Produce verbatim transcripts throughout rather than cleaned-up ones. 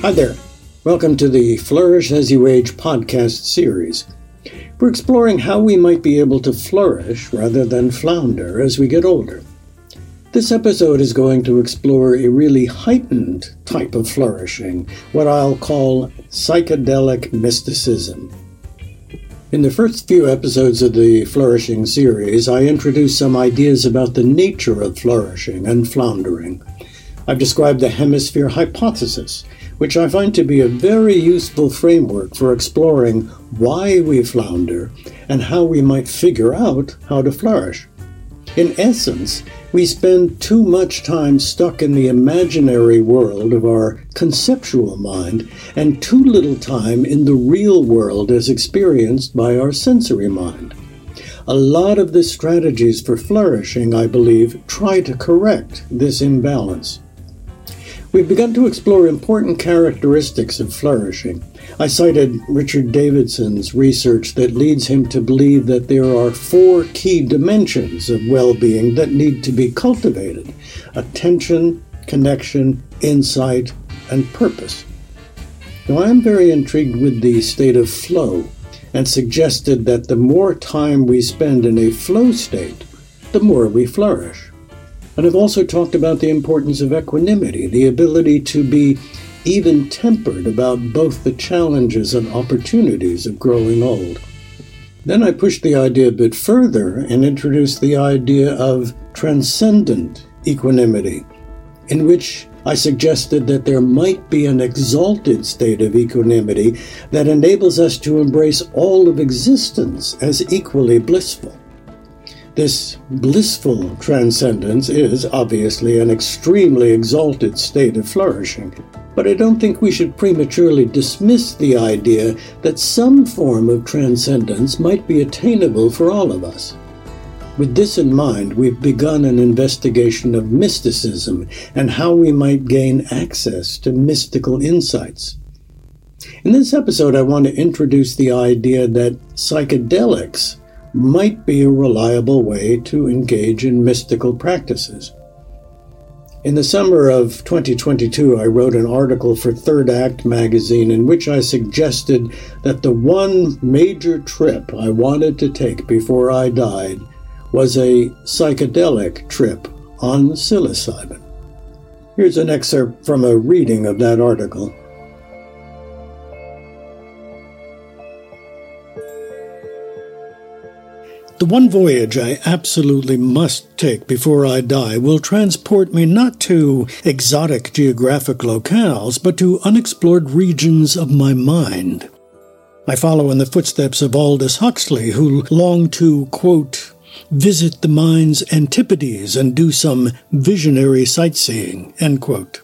Hi there. Welcome to the Flourish as You Age podcast series. We're exploring how we might be able to flourish rather than flounder as we get older. This episode is going to explore a really heightened type of flourishing, what I'll call psychedelic mysticism. In the first few episodes of the Flourishing series, I introduced some ideas about the nature of flourishing and floundering. I've described the hemisphere hypothesis, which I find to be a very useful framework for exploring why we flounder and how we might figure out how to flourish. In essence, we spend too much time stuck in the imaginary world of our conceptual mind and too little time in the real world as experienced by our sensory mind. A lot of the strategies for flourishing, I believe, try to correct this imbalance. We've begun to explore important characteristics of flourishing. I cited Richard Davidson's research that leads him to believe that there are four key dimensions of well-being that need to be cultivated: attention, connection, insight, and purpose. Now, I'm very intrigued with the state of flow and suggested that the more time we spend in a flow state, the more we flourish. And I've also talked about the importance of equanimity, the ability to be even-tempered about both the challenges and opportunities of growing old. Then I pushed the idea a bit further and introduced the idea of transcendent equanimity, in which I suggested that there might be an exalted state of equanimity that enables us to embrace all of existence as equally blissful. This blissful transcendence is obviously an extremely exalted state of flourishing, but I don't think we should prematurely dismiss the idea that some form of transcendence might be attainable for all of us. With this in mind, we've begun an investigation of mysticism and how we might gain access to mystical insights. In this episode, I want to introduce the idea that psychedelics might be a reliable way to engage in mystical practices. In the summer of twenty twenty-two, I wrote an article for Third Act magazine in which I suggested that the one major trip I wanted to take before I died was a psychedelic trip on psilocybin. Here's an excerpt from a reading of that article. The one voyage I absolutely must take before I die will transport me not to exotic geographic locales, but to unexplored regions of my mind. I follow in the footsteps of Aldous Huxley, who longed to, quote, visit the mind's antipodes and do some visionary sightseeing, end quote.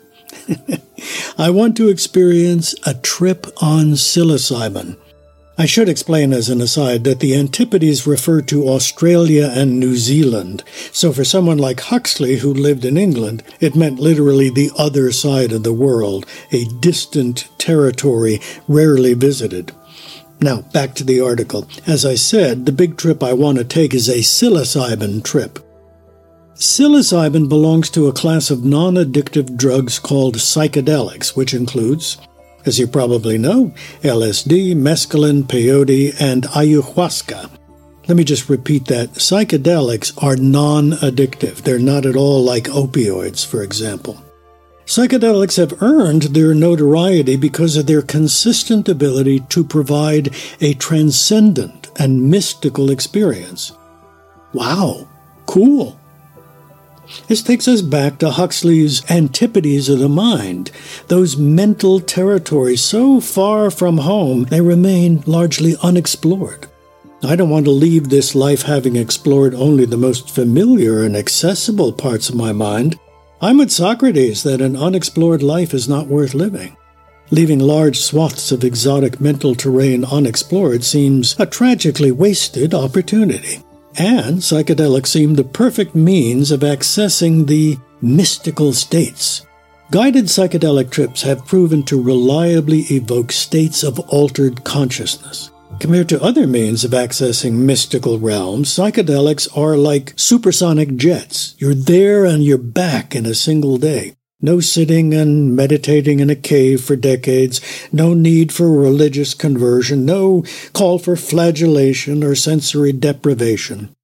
I want to experience a trip on psilocybin. I should explain as an aside that the antipodes refer to Australia and New Zealand, so for someone like Huxley who lived in England, it meant literally the other side of the world, a distant territory rarely visited. Now, back to the article. As I said, the big trip I want to take is a psilocybin trip. Psilocybin belongs to a class of non-addictive drugs called psychedelics, which includes, as you probably know, L S D, mescaline, peyote, and ayahuasca. Let me just repeat that. Psychedelics are non-addictive. They're not at all like opioids, for example. Psychedelics have earned their notoriety because of their consistent ability to provide a transcendent and mystical experience. Wow, cool. This takes us back to Huxley's antipodes of the mind, those mental territories so far from home they remain largely unexplored. I don't want to leave this life having explored only the most familiar and accessible parts of my mind. I'm with Socrates that an unexplored life is not worth living. Leaving large swaths of exotic mental terrain unexplored seems a tragically wasted opportunity. And psychedelics seem the perfect means of accessing the mystical states. Guided psychedelic trips have proven to reliably evoke states of altered consciousness. Compared to other means of accessing mystical realms, psychedelics are like supersonic jets. You're there and you're back in a single day. No sitting and meditating in a cave for decades, no need for religious conversion, no call for flagellation or sensory deprivation.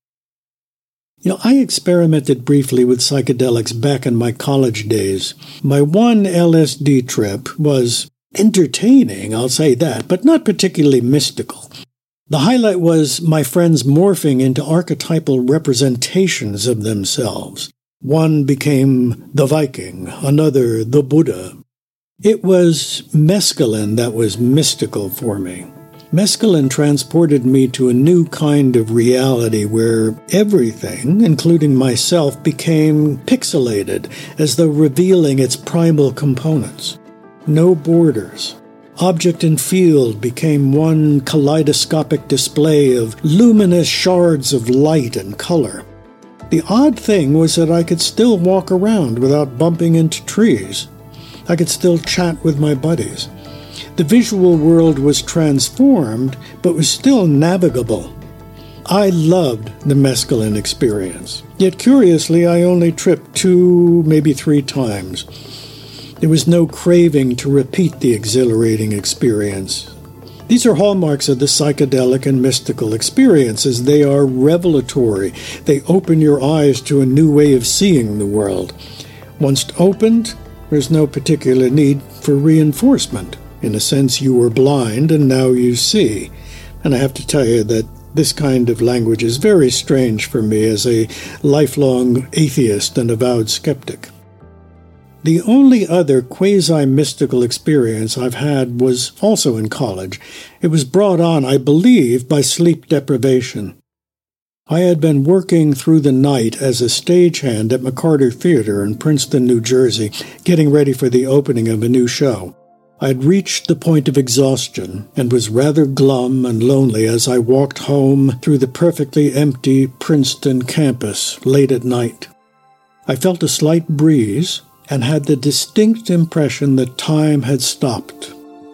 You know, I experimented briefly with psychedelics back in my college days. My one L S D trip was entertaining, I'll say that, but not particularly mystical. The highlight was my friends morphing into archetypal representations of themselves. One became the Viking, another the Buddha. It was mescaline that was mystical for me. Mescaline transported me to a new kind of reality where everything, including myself, became pixelated, as though revealing its primal components. No borders. Object and field became one kaleidoscopic display of luminous shards of light and color. The odd thing was that I could still walk around without bumping into trees. I could still chat with my buddies. The visual world was transformed, but was still navigable. I loved the mescaline experience. Yet curiously, I only tripped two, maybe three times. There was no craving to repeat the exhilarating experience. These are hallmarks of the psychedelic and mystical experiences. They are revelatory. They open your eyes to a new way of seeing the world. Once opened, there's no particular need for reinforcement. In a sense, you were blind and now you see. And I have to tell you that this kind of language is very strange for me as a lifelong atheist and avowed skeptic. The only other quasi-mystical experience I've had was also in college. It was brought on, I believe, by sleep deprivation. I had been working through the night as a stagehand at McCarter Theater in Princeton, New Jersey, getting ready for the opening of a new show. I had reached the point of exhaustion and was rather glum and lonely as I walked home through the perfectly empty Princeton campus late at night. I felt a slight breeze and had the distinct impression that time had stopped.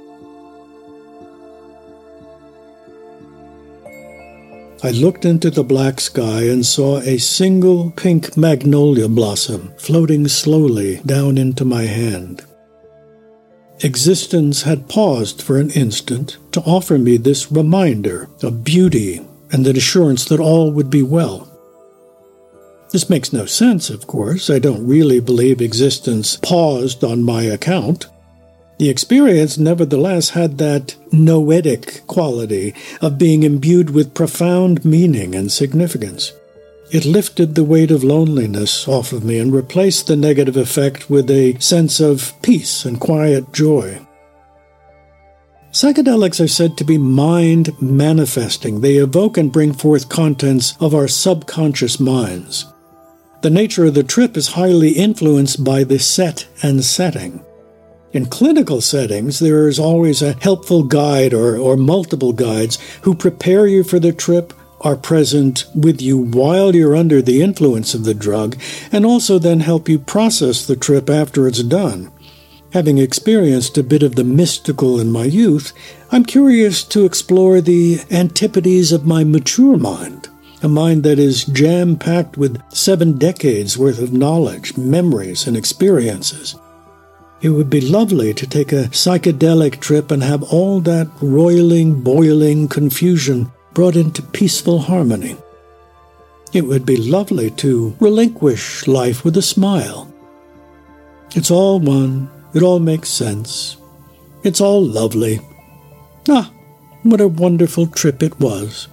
I looked into the black sky and saw a single pink magnolia blossom floating slowly down into my hand. Existence had paused for an instant to offer me this reminder of beauty and the assurance that all would be well. This makes no sense, of course. I don't really believe existence paused on my account. The experience, nevertheless, had that noetic quality of being imbued with profound meaning and significance. It lifted the weight of loneliness off of me and replaced the negative effect with a sense of peace and quiet joy. Psychedelics are said to be mind manifesting. They evoke and bring forth contents of our subconscious minds. The nature of the trip is highly influenced by the set and setting. In clinical settings, there is always a helpful guide or, or multiple guides who prepare you for the trip, are present with you while you're under the influence of the drug, and also then help you process the trip after it's done. Having experienced a bit of the mystical in my youth, I'm curious to explore the antipodes of my mature mind. A mind that is jam-packed with seven decades worth of knowledge, memories, and experiences. It would be lovely to take a psychedelic trip and have all that roiling, boiling confusion brought into peaceful harmony. It would be lovely to relinquish life with a smile. It's all one. It all makes sense. It's all lovely. Ah, what a wonderful trip it was.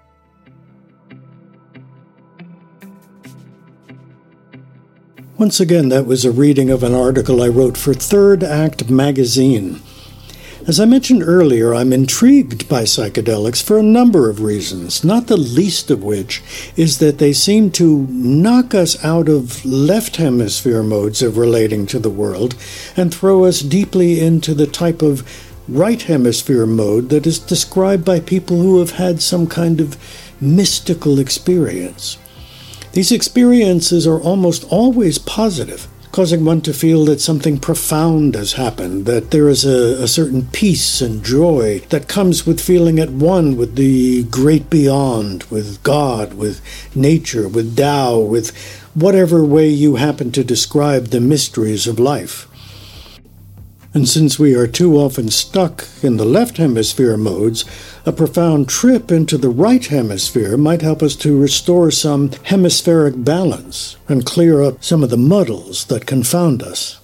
Once again, that was a reading of an article I wrote for Third Act magazine. As I mentioned earlier, I'm intrigued by psychedelics for a number of reasons, not the least of which is that they seem to knock us out of left hemisphere modes of relating to the world and throw us deeply into the type of right hemisphere mode that is described by people who have had some kind of mystical experience. These experiences are almost always positive, causing one to feel that something profound has happened, that there is a, a certain peace and joy that comes with feeling at one with the great beyond, with God, with nature, with Tao, with whatever way you happen to describe the mysteries of life. And since we are too often stuck in the left hemisphere modes, a profound trip into the right hemisphere might help us to restore some hemispheric balance and clear up some of the muddles that confound us.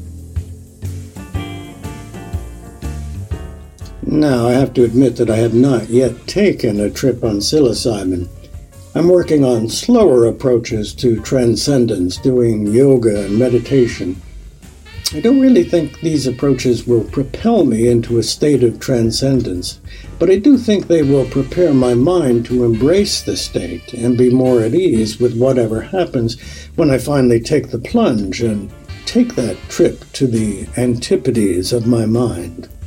Now, I have to admit that I have not yet taken a trip on psilocybin. I'm working on slower approaches to transcendence, doing yoga and meditation. I don't really think these approaches will propel me into a state of transcendence, but I do think they will prepare my mind to embrace the state and be more at ease with whatever happens when I finally take the plunge and take that trip to the antipodes of my mind.